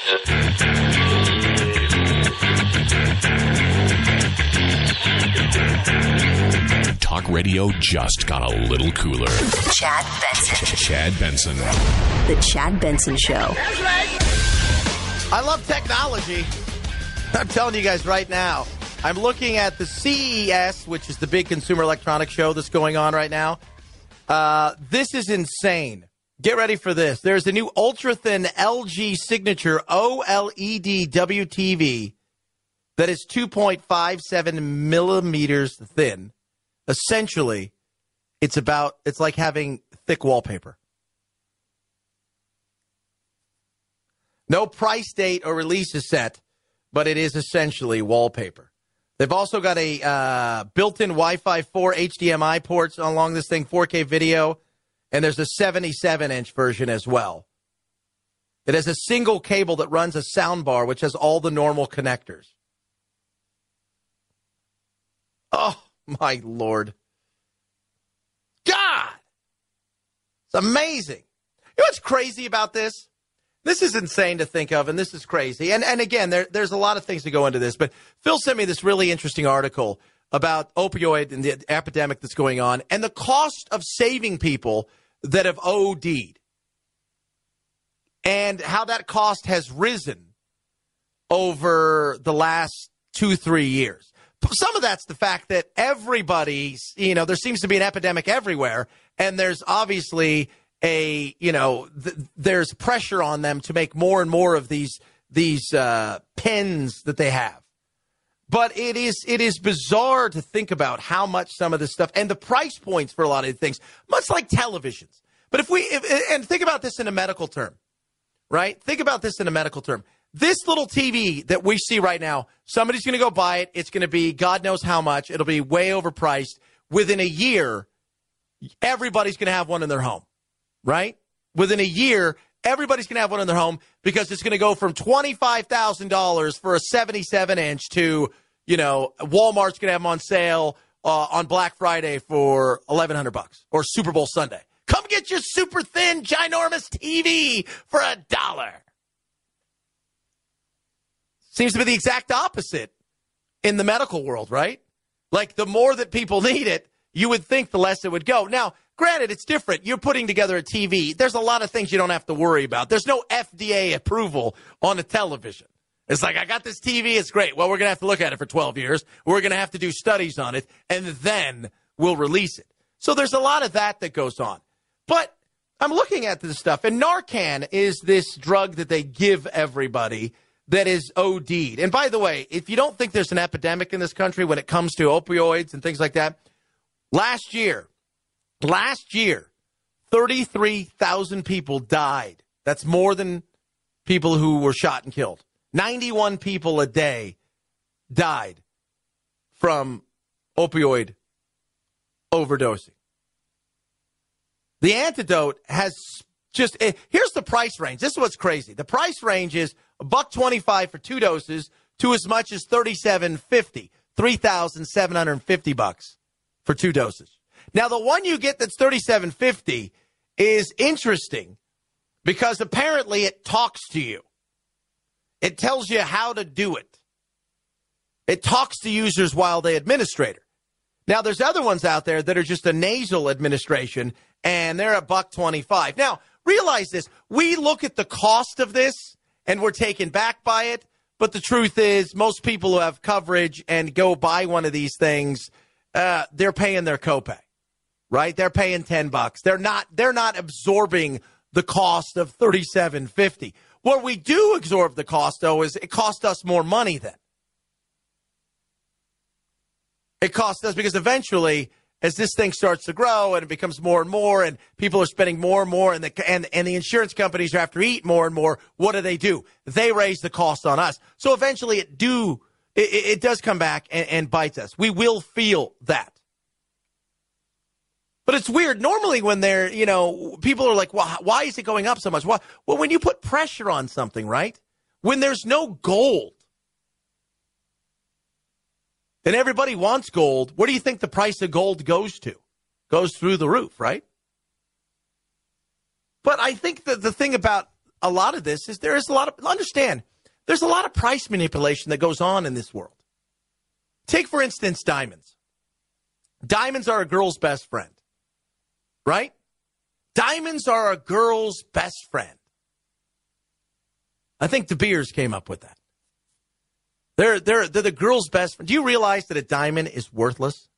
Talk radio just got a little cooler. Chad Benson. Chad Benson. The Chad Benson Show. I love technology. I'm telling you guys right now. I'm looking at the CES, which is the big consumer electronics show that's going on right now. This is insane. Get ready for this. There's a new ultra-thin LG Signature OLED WTV that is 2.57 millimeters thin. Essentially, it's like having thick wallpaper. No price date or release is set, but it is essentially wallpaper. They've also got a built-in Wi-Fi 4 HDMI ports along this thing, 4K video, and there's a 77-inch version as well. It has a single cable that runs a soundbar, which has all the normal connectors. Oh, my Lord. God! It's amazing. You know what's crazy about this? This is insane to think of, and this is crazy. And again, there's a lot of things to go into this, but Phil sent me this really interesting article about opioid and the epidemic that's going on and the cost of saving people that have OD'd and how that cost has risen over the last 2-3 years. Some of that's the fact that everybody, there seems to be an epidemic everywhere, and there's obviously there's pressure on them to make more and more of these pens that they have. But it is bizarre to think about how much some of this stuff and the price points for a lot of things, much like televisions. But and think about this in a medical term, right? Think about this in a medical term. This little TV that we see right now, somebody's going to go buy it. It's going to be God knows how much. It'll be way overpriced. Within a year, everybody's going to have one in their home. Right? Within a year, everybody's going to have one in their home because it's going to go from $25,000 for a 77-inch to, Walmart's going to have them on sale on Black Friday for $1,100 or Super Bowl Sunday. Come get your super thin, ginormous TV for $1. Seems to be the exact opposite in the medical world, right? Like the more that people need it, you would think the less it would go. Now, granted, it's different. You're putting together a TV. There's a lot of things you don't have to worry about. There's no FDA approval on a television. It's like, I got this TV. It's great. Well, we're going to have to look at it for 12 years. We're going to have to do studies on it, and then we'll release it. So there's a lot of that goes on. But I'm looking at this stuff, and Narcan is this drug that they give everybody that is OD'd. And by the way, if you don't think there's an epidemic in this country when it comes to opioids and things like that, last year, 33,000 people died. That's more than people who were shot and killed. 91 people a day died from opioid overdosing. The antidote has here's the price range. This is what's crazy. The price range is $1.25 for 2 doses to as much as $37.50, $3,750 for 2 doses. Now, the one you get that's $37.50 is interesting because apparently it talks to you. It tells you how to do it. It talks to users while they administrate it. Now, there's other ones out there that are just a nasal administration, and they're $1.25. Now, realize this. We look at the cost of this, and we're taken back by it. But the truth is, most people who have coverage and go buy one of these things, they're paying their copay. Right? They're paying $10. They're not absorbing the cost of $37.50. What we do absorb the cost, though, is it costs us more money then. It costs us because eventually, as this thing starts to grow and it becomes more and more, and people are spending more and more, and the insurance companies have to eat more and more, what do? They raise the cost on us. So eventually it does come back and bites us. We will feel that. But it's weird. Normally when people are like, well, why is it going up so much? Well, when you put pressure on something, right? When there's no gold, and everybody wants gold, where do you think the price of gold goes to? Goes through the roof, right? But I think that the thing about a lot of this is there's a lot of price manipulation that goes on in this world. Take, for instance, diamonds. Diamonds are a girl's best friend, right? Diamonds are a girl's best friend. I think De Beers came up with that. They're the girl's best friend. Do you realize that a diamond is worthless?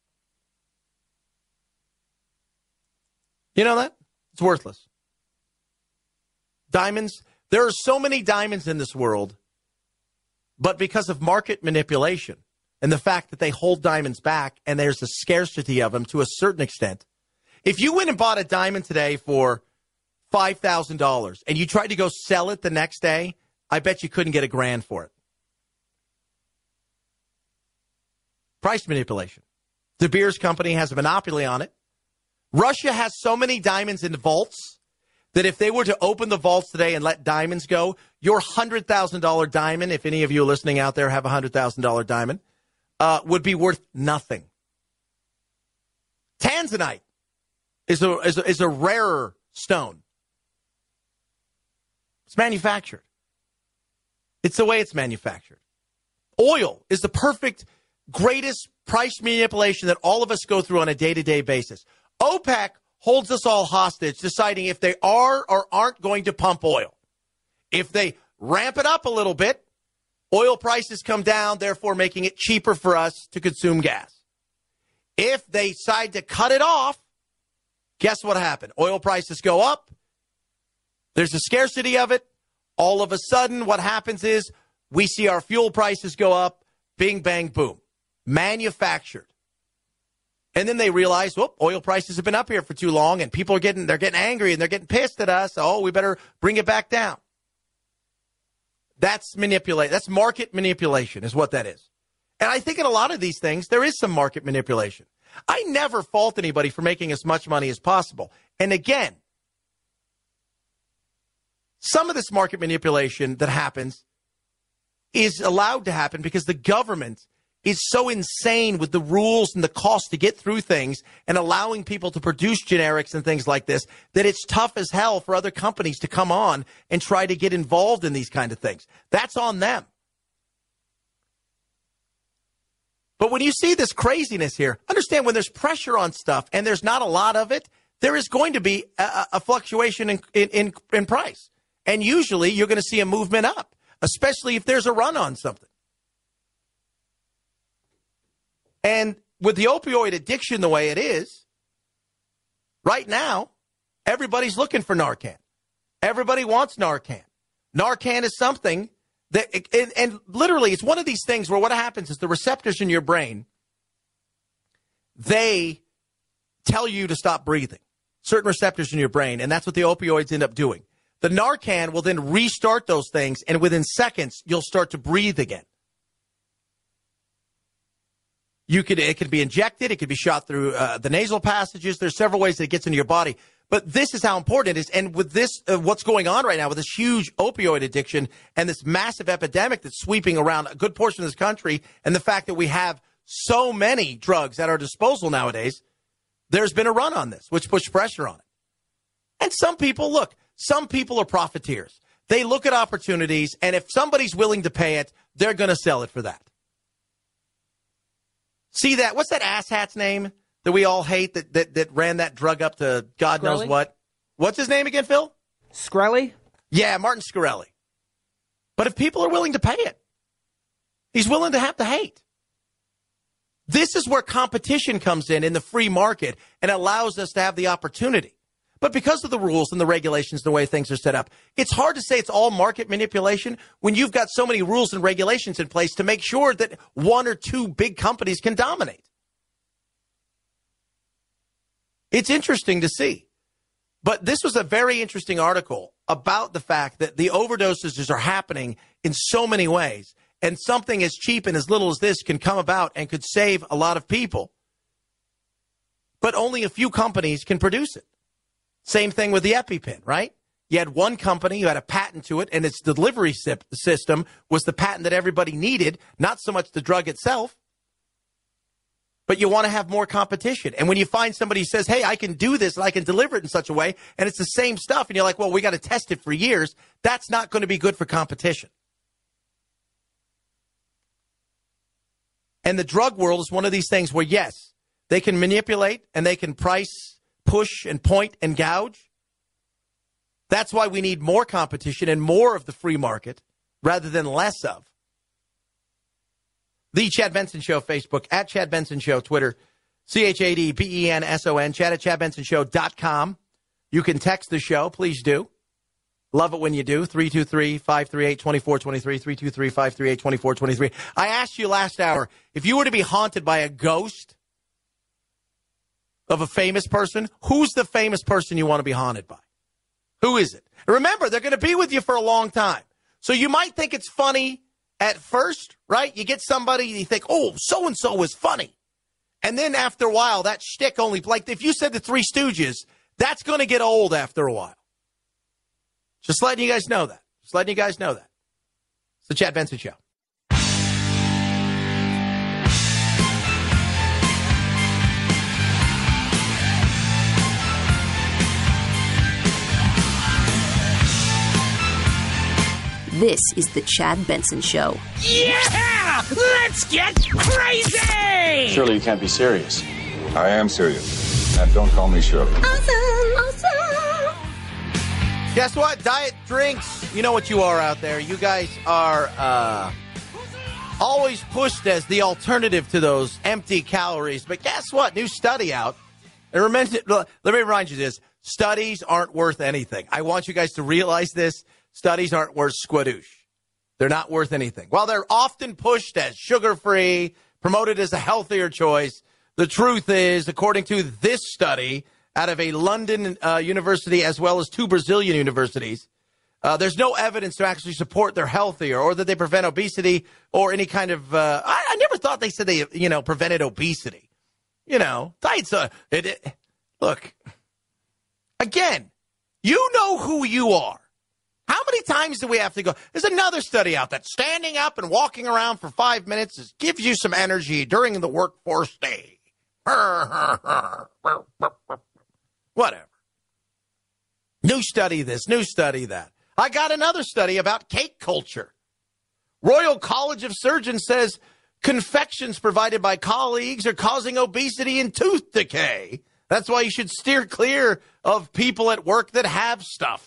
You know that? It's worthless. Diamonds, there are so many diamonds in this world, but because of market manipulation and the fact that they hold diamonds back and there's a scarcity of them to a certain extent, if you went and bought a diamond today for $5,000 and you tried to go sell it the next day, I bet you couldn't get $1,000 for it. Price manipulation. De Beers Company has a monopoly on it. Russia has so many diamonds in the vaults that if they were to open the vaults today and let diamonds go, your $100,000 diamond, if any of you listening out there have a $100,000 diamond, would be worth nothing. Tanzanite is a rarer stone. It's manufactured. It's the way it's manufactured. Oil is the perfect, greatest price manipulation that all of us go through on a day-to-day basis. OPEC holds us all hostage, deciding if they are or aren't going to pump oil. If they ramp it up a little bit, oil prices come down, therefore making it cheaper for us to consume gas. If they decide to cut it off, guess what happened? Oil prices go up. There's a scarcity of it. All of a sudden, what happens is we see our fuel prices go up. Bing, bang, boom. Manufactured. And then they realize, whoop, oil prices have been up here for too long, and people are getting angry and they're getting pissed at us. Oh, we better bring it back down. That's That's market manipulation is what that is. And I think in a lot of these things, there is some market manipulation. I never fault anybody for making as much money as possible. And again, some of this market manipulation that happens is allowed to happen because the government is so insane with the rules and the cost to get through things and allowing people to produce generics and things like this that it's tough as hell for other companies to come on and try to get involved in these kind of things. That's on them. But when you see this craziness here, understand when there's pressure on stuff and there's not a lot of it, there is going to be a fluctuation in price. And usually you're going to see a movement up, especially if there's a run on something. And with the opioid addiction the way it is, right now, everybody's looking for Narcan. Everybody wants Narcan. Narcan is something that, and literally, it's one of these things where what happens is the receptors in your brain, they tell you to stop breathing. Certain receptors in your brain, and that's what the opioids end up doing. The Narcan will then restart those things, and within seconds, you'll start to breathe again. It could be injected. It could be shot through the nasal passages. There's several ways that it gets into your body. But this is how important it is. And with this, what's going on right now with this huge opioid addiction and this massive epidemic that's sweeping around a good portion of this country, and the fact that we have so many drugs at our disposal nowadays, there's been a run on this, which puts pressure on it. And some people are profiteers. They look at opportunities, and if somebody's willing to pay it, they're going to sell it for that. See that? What's that asshat's name that we all hate that ran that drug up to God knows what? What's his name again, Phil? Shkreli? Yeah, Martin Shkreli. But if people are willing to pay it, he's willing to have the hate. This is where competition comes in the free market and allows us to have the opportunity. But because of the rules and the regulations, the way things are set up, it's hard to say it's all market manipulation when you've got so many rules and regulations in place to make sure that one or two big companies can dominate. It's interesting to see. But this was a very interesting article about the fact that the overdoses are happening in so many ways, and something as cheap and as little as this can come about and could save a lot of people. But only a few companies can produce it. Same thing with the EpiPen, right? You had one company who had a patent to it, and its delivery system was the patent that everybody needed, not so much the drug itself. but you want to have more competition. And when you find somebody who says, hey, I can do this and I can deliver it in such a way, and it's the same stuff, and you're like, well, we got to test it for years, that's not going to be good for competition. And the drug world is one of these things where, yes, they can manipulate and they can price, push, and point and gouge. That's why we need more competition and more of the free market rather than less of. The Chad Benson Show, Facebook, at Chad Benson Show, Twitter, ChadBenson, Chad at ChadBensonShow.com. You can text the show. Please do. Love it when you do. 323-538-2423, 323-538-2423. I asked you last hour, if you were to be haunted by a ghost of a famous person, who's the famous person you want to be haunted by? Who is it? Remember, they're going to be with you for a long time. So you might think it's funny at first, right? You get somebody, you think, oh, so-and-so was funny. And then after a while, that shtick only, like if you said the Three Stooges, that's going to get old after a while. Just letting you guys know that. It's the Chad Benson Show. This is the Chad Benson Show. Yeah! Let's get crazy! Surely you can't be serious. I am serious. And don't call me Shirley. Awesome. Guess what? Diet drinks. You know what you are out there. You guys are always pushed as the alternative to those empty calories. But guess what? New study out. And let me remind you this. Studies aren't worth anything. I want you guys to realize this. Studies aren't worth squadoosh. They're not worth anything. While they're often pushed as sugar-free, promoted as a healthier choice, the truth is, according to this study out of a London university as well as two Brazilian universities, there's no evidence to actually support they're healthier or that they prevent obesity or any kind of I never thought they said they, prevented obesity. Diets, look, again, you know who you are. How many times do we have to go? There's another study out that standing up and walking around for 5 minutes gives you some energy during the workforce day. Whatever. New study this, new study that. I got another study about cake culture. Royal College of Surgeons says confections provided by colleagues are causing obesity and tooth decay. That's why you should steer clear of people at work that have stuff.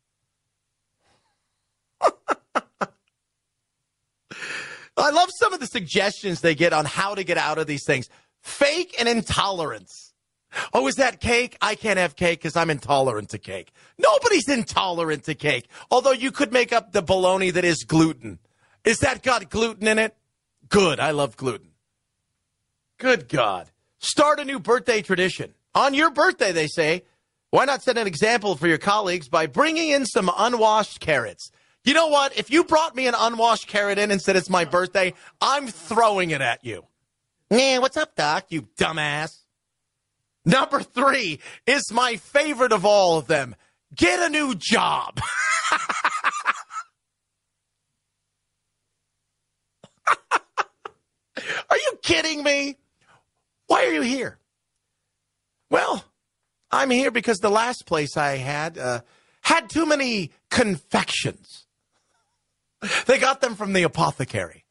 I love some of the suggestions they get on how to get out of these things. Fake and intolerance. Oh, is that cake? I can't have cake because I'm intolerant to cake. Nobody's intolerant to cake, although you could make up the bologna that is gluten. Is that got gluten in it? Good. I love gluten. Good God. Start a new birthday tradition. On your birthday, they say, why not set an example for your colleagues by bringing in some unwashed carrots? You know what? If you brought me an unwashed carrot in and said it's my birthday, I'm throwing it at you. Yeah, what's up, Doc, you dumbass? Number 3 is my favorite of all of them. Get a new job. Are you kidding me? Why are you here? Well, I'm here because the last place I had too many confections. They got them from the apothecary.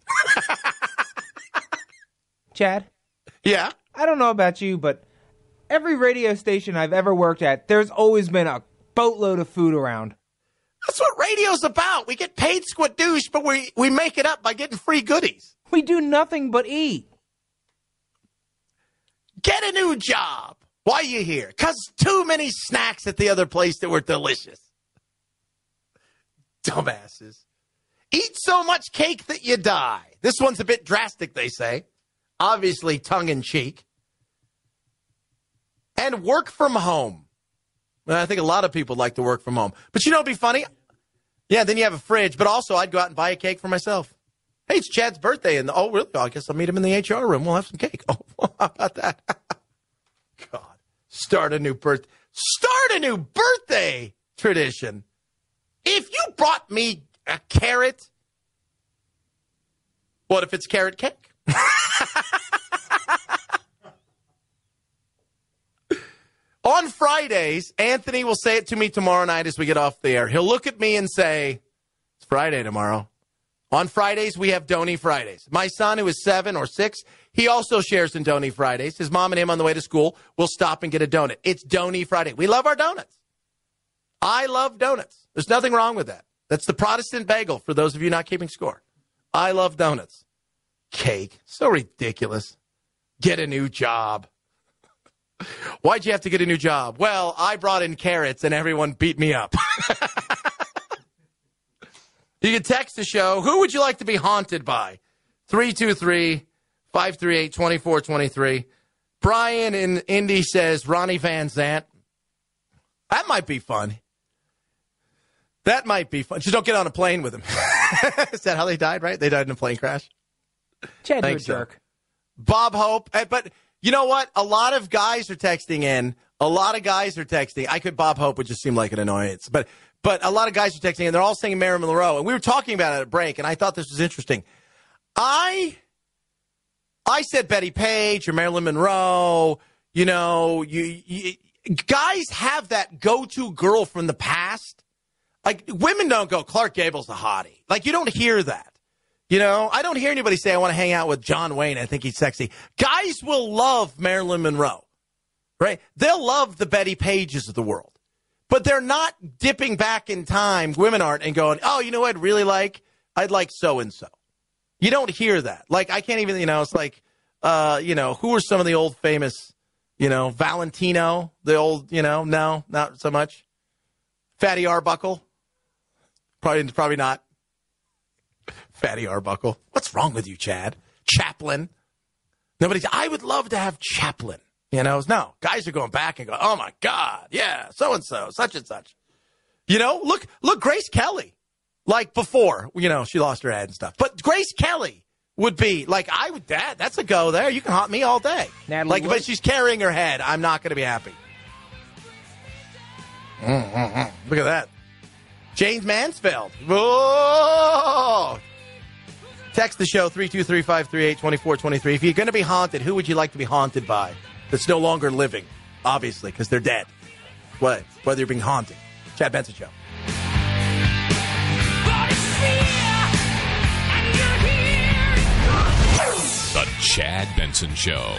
Chad? Yeah? I don't know about you, but every radio station I've ever worked at, there's always been a boatload of food around. That's what radio's about. We get paid squadoosh, but we make it up by getting free goodies. We do nothing but eat. Get a new job. Why are you here? Because too many snacks at the other place that were delicious. Dumbasses. Eat so much cake that you die. This one's a bit drastic, they say. Obviously tongue-in-cheek. And work from home. Well, I think a lot of people like to work from home. But you know what'd be funny? Yeah, then you have a fridge. But also, I'd go out and buy a cake for myself. Hey, it's Chad's birthday. And oh, really? I guess I'll meet him in the HR room. We'll have some cake. Oh, how about that? God. Start a new birthday tradition. If you brought me a carrot, what if it's carrot cake? On Fridays, Anthony will say it to me tomorrow night as we get off the air. He'll look at me and say, it's Friday tomorrow. On Fridays, we have Donny Fridays. My son, who is 7 or 6, he also shares in Donny Fridays. His mom and him on the way to school will stop and get a donut. It's Donny Friday. We love our donuts. I love donuts. There's nothing wrong with that. That's the Protestant bagel for those of you not keeping score. I love donuts. Cake. So ridiculous. Get a new job. Why'd you have to get a new job? Well, I brought in carrots and everyone beat me up. You can text the show. Who would you like to be haunted by? 323-538-2423. Brian in Indy says Ronnie Van Zant. That might be fun. That might be fun. Just don't get on a plane with him. Is that how they died, right? They died in a plane crash? Chad, you're a jerk. Bob Hope. But you know what? A lot of guys are texting in. Bob Hope would just seem like an annoyance. But a lot of guys are texting in. They're all saying Marilyn Monroe. And we were talking about it at a break, and I thought this was interesting. I said Betty Page or Marilyn Monroe. You know, you guys have that go-to girl from the past. Like, women don't go, Clark Gable's a hottie. Like, you don't hear that. You know, I don't hear anybody say, I want to hang out with John Wayne. I think he's sexy. Guys will love Marilyn Monroe, right? They'll love the Betty Pages of the world. But they're not dipping back in time, women aren't, and going, oh, you know what I'd really like? I'd like so-and-so. You don't hear that. Like, I can't even, it's like, who are some of the old famous, Valentino, the old, no, not so much. Fatty Arbuckle. Probably not. Fatty Arbuckle. What's wrong with you, Chad? Chaplin. I would love to have Chaplin. No. Guys are going back and go, oh, my God. Yeah, so-and-so, such and such. Look, Grace Kelly. Like before, she lost her head and stuff. But Grace Kelly would be, that's a go there. You can haunt me all day. But she's carrying her head. I'm not going to be happy. Look at that. James Mansfield. Whoa! Text the show, 323-538-2423. If you're going to be haunted, who would you like to be haunted by that's no longer living? Obviously, because they're dead. What? Whether you're being haunted. Chad Benson Show. The Chad Benson Show.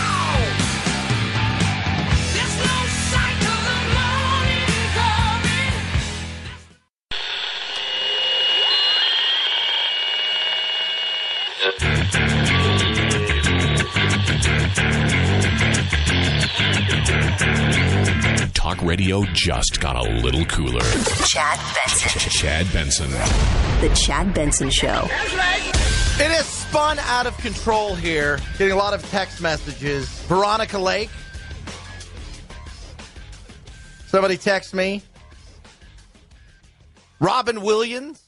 Talk radio just got a little cooler. Chad Benson. Chad Benson. The Chad Benson Show. It has spun out of control here. Getting a lot of text messages. Veronica Lake. Somebody text me. Robin Williams.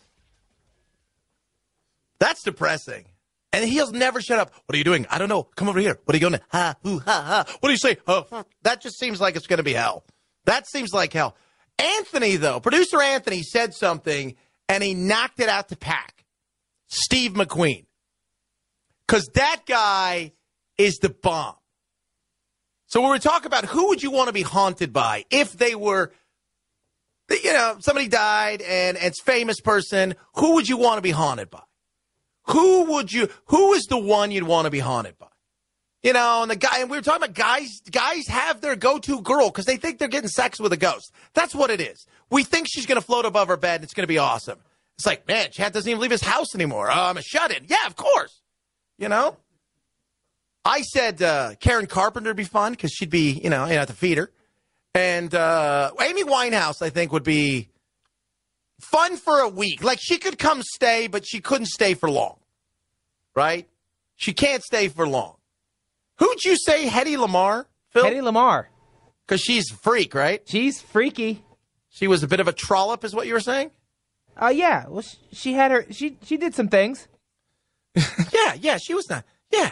That's depressing. And he'll never shut up. What are you doing? I don't know. Come over here. What are you going to? Ha, hoo, ha, ha. What do you say? That just seems like it's going to be hell. That seems like hell. Anthony, though, producer Anthony said something, and he knocked it out to pack. Steve McQueen. Because that guy is the bomb. So when we talk about who would you want to be haunted by if they were, somebody died and it's a famous person, who would you want to be haunted by? Who is the one you'd want to be haunted by? And we were talking about guys have their go-to girl because they think they're getting sex with a ghost. That's what it is. We think she's going to float above our bed and it's going to be awesome. It's like, man, Chad doesn't even leave his house anymore. I'm a shut-in. Yeah, of course. I said Karen Carpenter would be fun because she'd be, you have to feed her. And Amy Winehouse, I think, would be fun for a week. Like, she could come stay, but she couldn't stay for long. Right? She can't stay for long. Who'd you say, Hedy Lamarr, Phil? Hedy Lamarr. Because she's a freak, right? She's freaky. She was a bit of a trollop, is what you were saying? Yeah. Well, she had her. She did some things. Yeah. She was not. Yeah.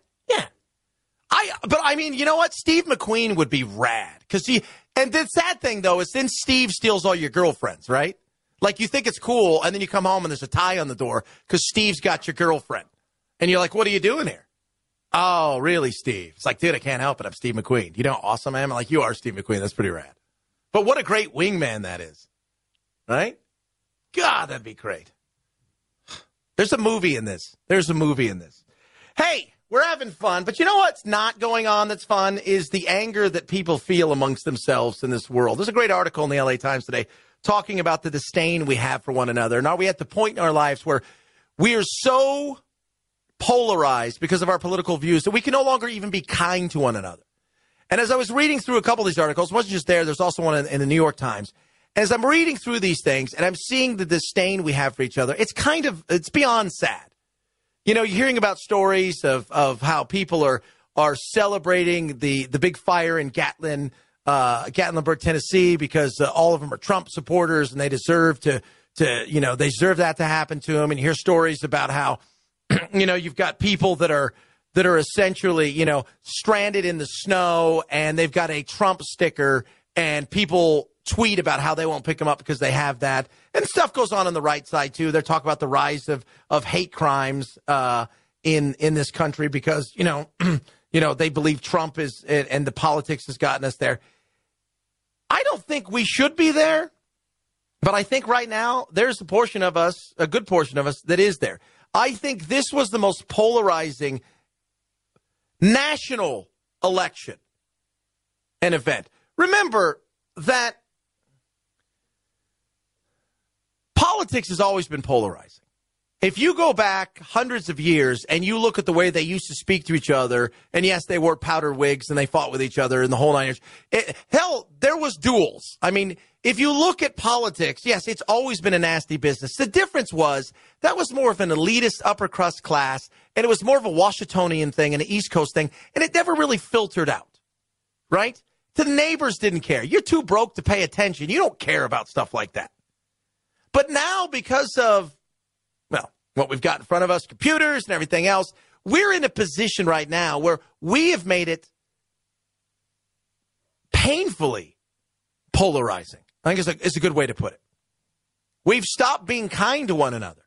But I mean, you know what? Steve McQueen would be rad. And the sad thing, though, is then Steve steals all your girlfriends, right? Like, you think it's cool, and then you come home and there's a tie on the door because Steve's got your girlfriend. And you're like, what are you doing here? Oh, really, Steve? It's like, dude, I can't help it. I'm Steve McQueen. You know how awesome I am? I'm like, you are Steve McQueen. That's pretty rad. But what a great wingman that is, right? God, that'd be great. There's a movie in this. Hey, we're having fun. But you know what's not going on that's fun is the anger that people feel amongst themselves in this world. There's a great article in the LA Times today talking about the disdain we have for one another. And are we at the point in our lives where we are so polarized because of our political views that we can no longer even be kind to one another? And as I was reading through a couple of these articles, it wasn't just there's also one in the New York Times. And as I'm reading through these things and I'm seeing the disdain we have for each other, it's beyond sad. You know, you're hearing about stories of how people are celebrating the big fire in Gatlinburg, Tennessee, because all of them are Trump supporters and they deserve they deserve that to happen to them. And you hear stories about how, you've got people that are essentially, stranded in the snow and they've got a Trump sticker and people tweet about how they won't pick them up because they have that. And stuff goes on the right side, too. They're talking about the rise of hate crimes in this country because, they believe Trump is and the politics has gotten us there. I don't think we should be there, but I think right now there's a good portion of us that is there. I think this was the most polarizing national election and event. Remember that politics has always been polarizing. If you go back hundreds of years and you look at the way they used to speak to each other, and yes, they wore powdered wigs and they fought with each other and the whole 9 years. Hell, there was duels. I mean, if you look at politics, yes, it's always been a nasty business. The difference was that was more of an elitist upper crust class, and it was more of a Washingtonian thing and an East Coast thing, and it never really filtered out, right? The neighbors didn't care. You're too broke to pay attention. You don't care about stuff like that. But now, because of, what we've got in front of us, computers and everything else, we're in a position right now where we have made it painfully polarizing. I think it's a good way to put it. We've stopped being kind to one another.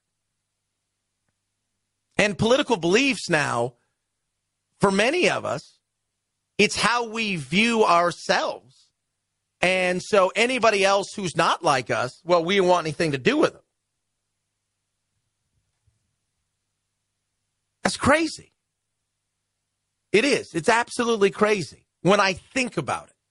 And political beliefs now, for many of us, it's how we view ourselves. And so anybody else who's not like us, we don't want anything to do with them. That's crazy. It is. It's absolutely crazy when I think about it.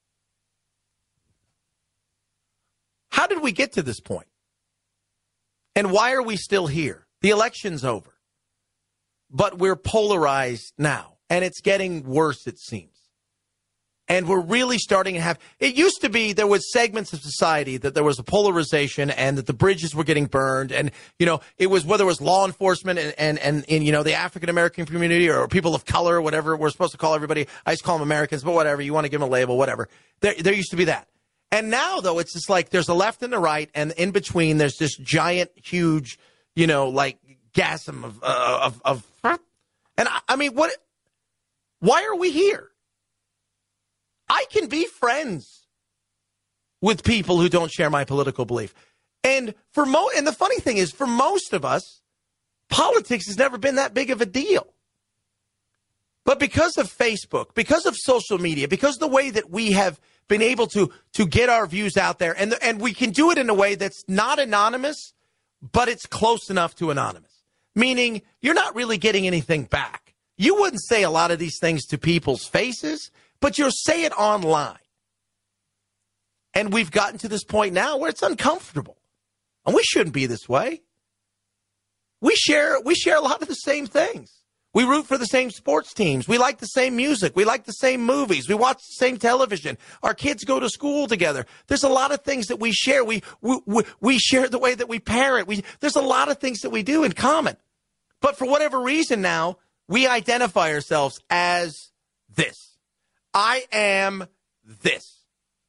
How did we get to this point? And why are we still here? The election's over. But we're polarized now. And it's getting worse, it seems. And we're really starting to have, it used to be there was segments of society that there was a polarization and that the bridges were getting burned. And, it was whether it was law enforcement and the African-American community or people of color, whatever we're supposed to call everybody. I just call them Americans, but whatever. You want to give them a label, whatever. There used to be that. And now, though, it's just like there's a left and a right. And in between, there's this giant, huge, chasm of and I mean, why are we here? I can be friends with people who don't share my political belief. And and the funny thing is, for most of us, politics has never been that big of a deal. But because of Facebook, because of social media, because of the way that we have been able to get our views out there, and we can do it in a way that's not anonymous, but it's close enough to anonymous. Meaning, you're not really getting anything back. You wouldn't say a lot of these things to people's faces, but you'll say it online. And we've gotten to this point now where it's uncomfortable. And we shouldn't be this way. We share a lot of the same things. We root for the same sports teams. We like the same music. We like the same movies. We watch the same television. Our kids go to school together. There's a lot of things that we share. We share the way that we parent. There's a lot of things that we do in common. But for whatever reason now, we identify ourselves as this. I am this.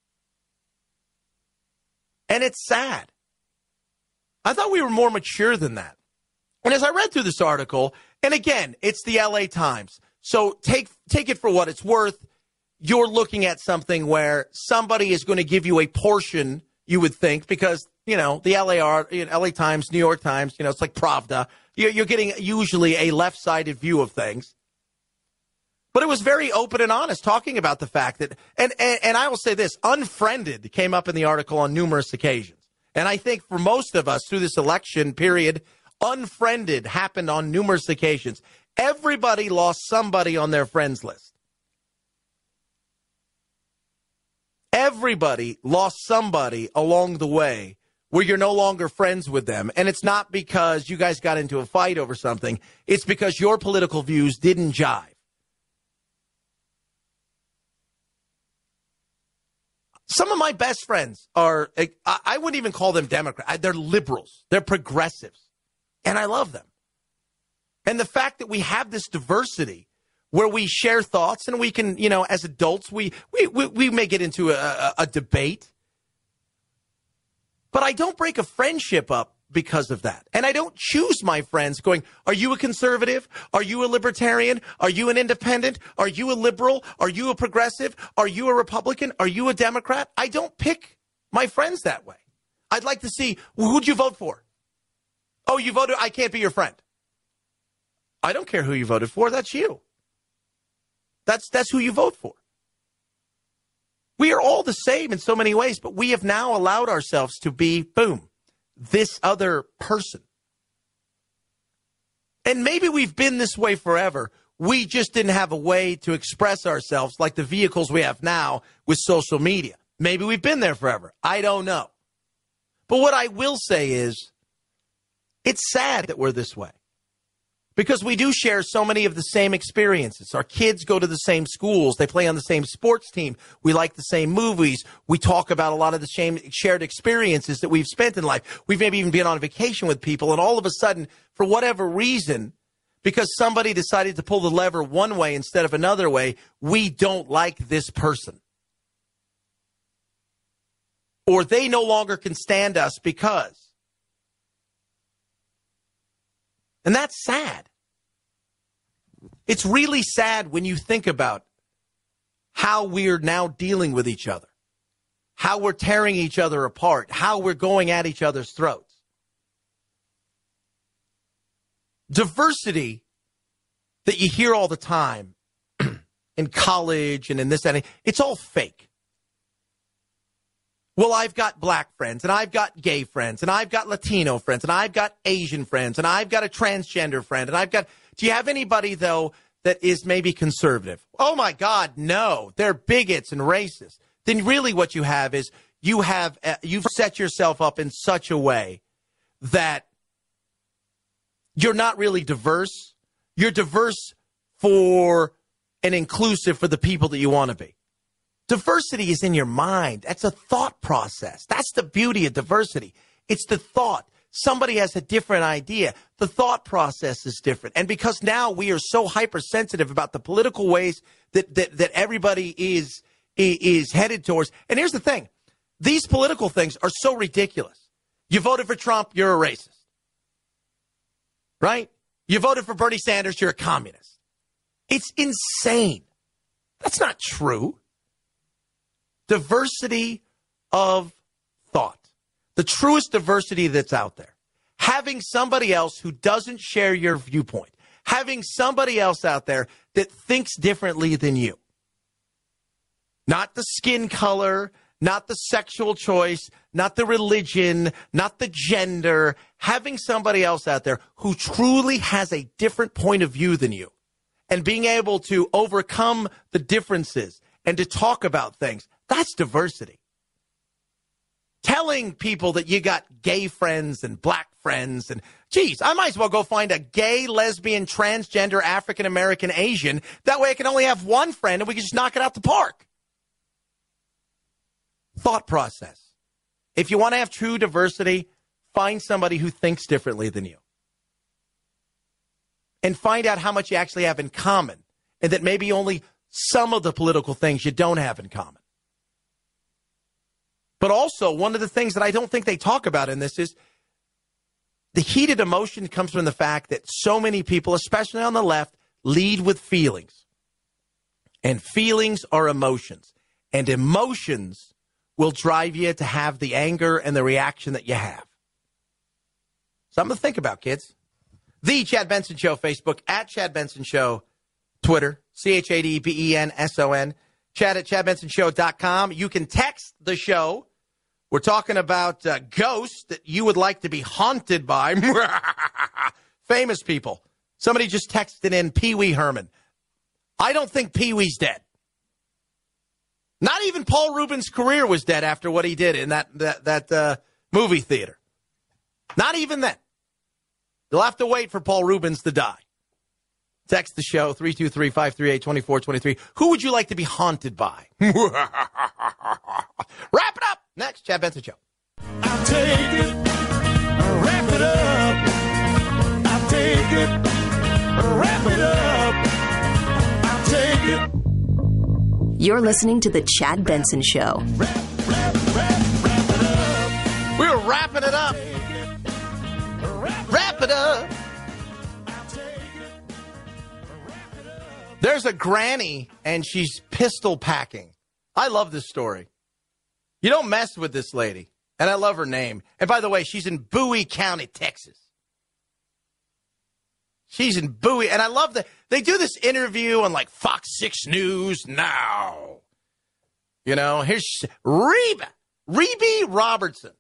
And it's sad. I thought we were more mature than that. And as I read through this article, and again, it's the LA Times. So take it for what it's worth. You're looking at something where somebody is going to give you a portion, you would think, because, the LA Times, New York Times, it's like Pravda. You're getting usually a left-sided view of things. But it was very open and honest, talking about the fact that, and I will say this, unfriended came up in the article on numerous occasions. And I think for most of us through this election period, unfriended happened on numerous occasions. Everybody lost somebody on their friends list. Everybody lost somebody along the way where you're no longer friends with them. And it's not because you guys got into a fight over something. It's because your political views didn't jive. Some of my best friends are, I wouldn't even call them Democrats. They're liberals. They're progressives. And I love them. And the fact that we have this diversity where we share thoughts and we can, as adults, we may get into a debate. But I don't break a friendship up because of that. And I don't choose my friends going, are you a conservative? Are you a libertarian? Are you an independent? Are you a liberal? Are you a progressive? Are you a Republican? Are you a Democrat? I don't pick my friends that way. I'd like to see, who'd you vote for? Oh, you voted, I can't be your friend. I don't care who you voted for. That's you. That's who you vote for. We are all the same in so many ways, but we have now allowed ourselves to be, boom, this other person. And maybe we've been this way forever. We just didn't have a way to express ourselves like the vehicles we have now with social media. Maybe we've been there forever. I don't know. But what I will say is, it's sad that we're this way. Because we do share so many of the same experiences. Our kids go to the same schools. They play on the same sports team. We like the same movies. We talk about a lot of the same shared experiences that we've spent in life. We've maybe even been on vacation with people. And all of a sudden, for whatever reason, because somebody decided to pull the lever one way instead of another way, we don't like this person. Or they no longer can stand us because. And that's sad. It's really sad when you think about how we're now dealing with each other, how we're tearing each other apart, how we're going at each other's throats. Diversity that you hear all the time in college and in this and it's all fake. Well, I've got black friends, and I've got gay friends, and I've got Latino friends, and I've got Asian friends, and I've got a transgender friend, and I've got... Do you have anybody, though, that is maybe conservative? Oh, my God, no. They're bigots and racist. Then really what you have is you've set yourself up in such a way that you're not really diverse. You're diverse for and inclusive for the people that you want to be. Diversity is in your mind. That's a thought process. That's the beauty of diversity. It's the thought. Somebody has a different idea. The thought process is different. And because now we are so hypersensitive about the political ways that everybody is headed towards. And here's the thing. These political things are so ridiculous. You voted for Trump, you're a racist. Right? You voted for Bernie Sanders, you're a communist. It's insane. That's not true. Diversity of thought. The truest diversity that's out there. Having somebody else who doesn't share your viewpoint. Having somebody else out there that thinks differently than you. Not the skin color, not the sexual choice, not the religion, not the gender. Having somebody else out there who truly has a different point of view than you. And being able to overcome the differences and to talk about things. That's diversity. Telling people that you got gay friends and black friends and, geez, I might as well go find a gay, lesbian, transgender, African-American, Asian. That way I can only have one friend and we can just knock it out the park. Thought process. If you want to have true diversity, find somebody who thinks differently than you. And find out how much you actually have in common. And that maybe only some of the political things you don't have in common. But also, one of the things that I don't think they talk about in this is the heated emotion comes from the fact that so many people, especially on the left, lead with feelings. And feelings are emotions. And emotions will drive you to have the anger and the reaction that you have. Something to think about, kids. The Chad Benson Show, Facebook, at Chad Benson Show, Twitter, ChadBenson, Chad at ChadBensonShow.com. You can text the show. We're talking about ghosts that you would like to be haunted by. Famous people. Somebody just texted in Pee Wee Herman. I don't think Pee Wee's dead. Not even Paul Rubens' career was dead after what he did in that movie theater. Not even then. You'll have to wait for Paul Rubens to die. Text the show, 323-538-2423. Who would you like to be haunted by? Wrap it up. Next, Chad Benson Show. I'll take it. Wrap it up. I'll take it. Wrap it up. I'll take it. You're listening to The Chad Benson Show. Wrap it up. We're wrapping it up. Wrap it up. There's a granny, and she's pistol packing. I love this story. You don't mess with this lady, and I love her name. And by the way, she's in Bowie County, Texas. She's in Bowie, and I love that they do this interview on like Fox 6 News now. You know, here's Rebe Robertson.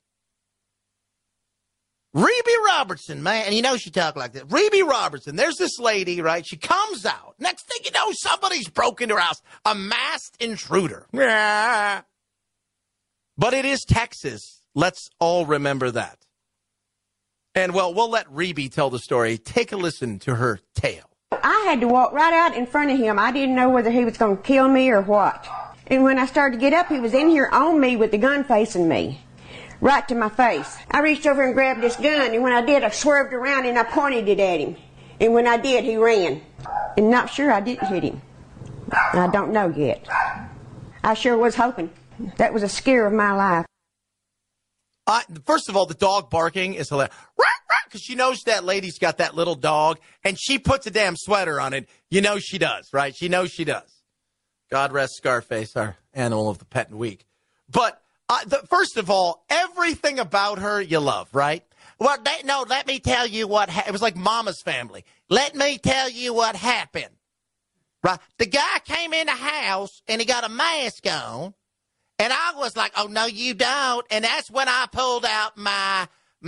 Rebe Robertson, man, and you know she talk like this. Rebe Robertson, there's this lady, right? She comes out. Next thing you know, somebody's broke into her house. A masked intruder. But it is Texas. Let's all remember that. And, well, we'll let Rebe tell the story. Take a listen to her tale. I had to walk right out in front of him. I didn't know whether he was going to kill me or what. And when I started to get up, he was in here on me with the gun facing me. Right to my face. I reached over and grabbed this gun, and when I did, I swerved around and I pointed it at him. And when I did, he ran. And not sure I didn't hit him. I don't know yet. I sure was hoping. That was a scare of my life. First of all, the dog barking is hilarious. Because she knows that lady's got that little dog, and she puts a damn sweater on it. You know she does, right? She knows she does. God rest Scarface, our animal of the pet week. But first of all, everything about her you love, right? Well, let me tell you what it was like Mama's Family. Let me tell you what happened. Right? The guy came in the house and he got a mask on, and I was like, "Oh no, you don't!" And that's when I pulled out my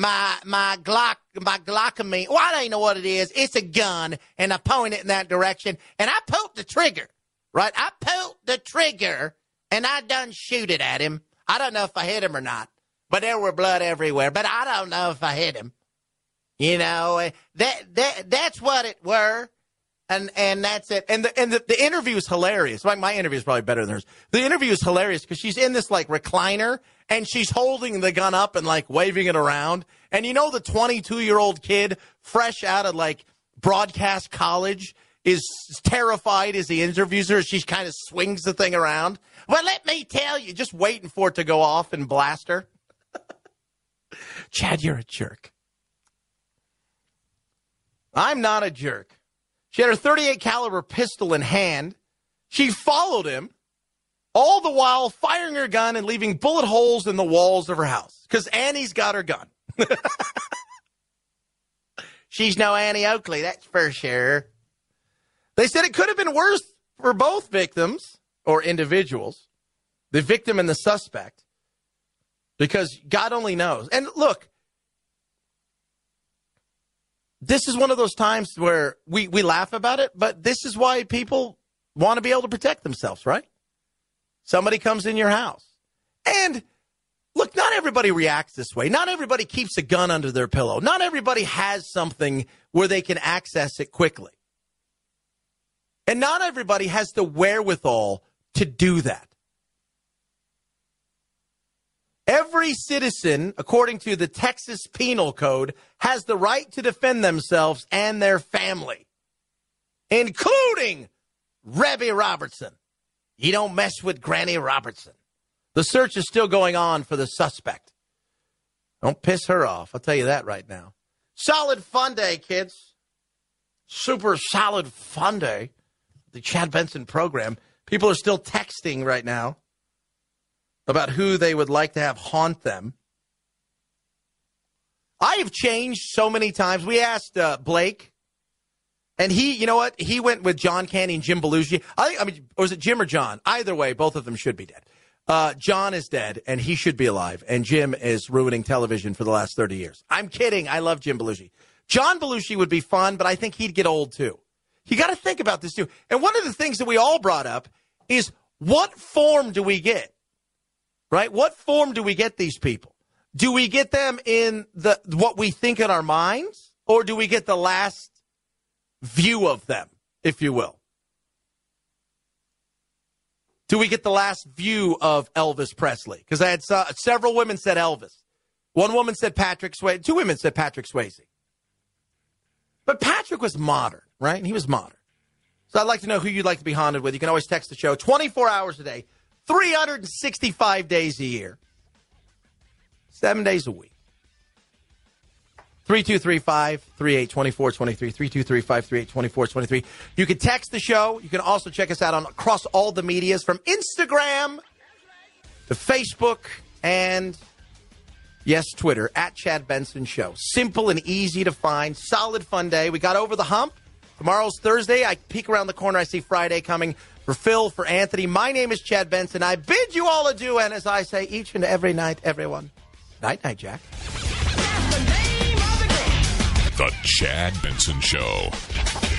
Glockamy. Well, I don't even know what it is. It's a gun, and I point it in that direction, and I pulled the trigger. Right? I pulled the trigger, and I done shoot it at him. I don't know if I hit him or not, but there were blood everywhere. But I don't know if I hit him. You know, that's what it were, and that's it. And the interview is hilarious. My interview is probably better than hers. The interview is hilarious because she's in this like recliner and she's holding the gun up and like waving it around. And you know, the 22-year-old kid fresh out of like broadcast college is terrified as he interviews her. She kind of swings the thing around. Well, let me tell you, just waiting for it to go off and blast her. Chad, you're a jerk. I'm not a jerk. She had her .38 caliber pistol in hand. She followed him, all the while firing her gun and leaving bullet holes in the walls of her house. Because Annie's got her gun. She's no Annie Oakley, that's for sure. They said it could have been worse for both victims or individuals, the victim and the suspect, because God only knows. And look, this is one of those times where we laugh about it, but this is why people want to be able to protect themselves, right? Somebody comes in your house. And look, not everybody reacts this way. Not everybody keeps a gun under their pillow. Not everybody has something where they can access it quickly. And not everybody has the wherewithal to do that. Every citizen, according to the Texas Penal Code, has the right to defend themselves and their family, including Rebe Robertson. You don't mess with Granny Robertson. The search is still going on for the suspect. Don't piss her off. I'll tell you that right now. Solid fun day, kids. Super solid fun day. The Chad Benson program. People are still texting right now about who they would like to have haunt them. I have changed so many times. We asked Blake, And he, you know what? He went with John Candy and Jim Belushi. I mean, or was it Jim or John? Either way, both of them should be dead. John is dead, and he should be alive. And Jim is ruining television for the last 30 years. I'm kidding. I love Jim Belushi. John Belushi would be fun, but I think he'd get old, too. You got to think about this, too. And one of the things that we all brought up is, what form do we get? Right? What form do we get these people? Do we get them in what we think in our minds? Or do we get the last view of them, if you will? Do we get the last view of Elvis Presley? Because I had several women said Elvis. One woman said Patrick Swayze. Two women said Patrick Swayze. But Patrick was modern, right? He was modern. So I'd like to know who you'd like to be haunted with. You can always text the show 24 hours a day, 365 days a year, 7 days a week. 3235-3824-23, 3235-3824-23. You can text the show. You can also check us out across all the medias, from Instagram to Facebook and, yes, Twitter, at Chad Benson Show. Simple and easy to find. Solid fun day. We got over the hump. Tomorrow's Thursday. I peek around the corner. I see Friday coming for Phil, for Anthony. My name is Chad Benson. I bid you all adieu, and as I say each and every night, everyone, night-night, Jack. The Chad Benson Show.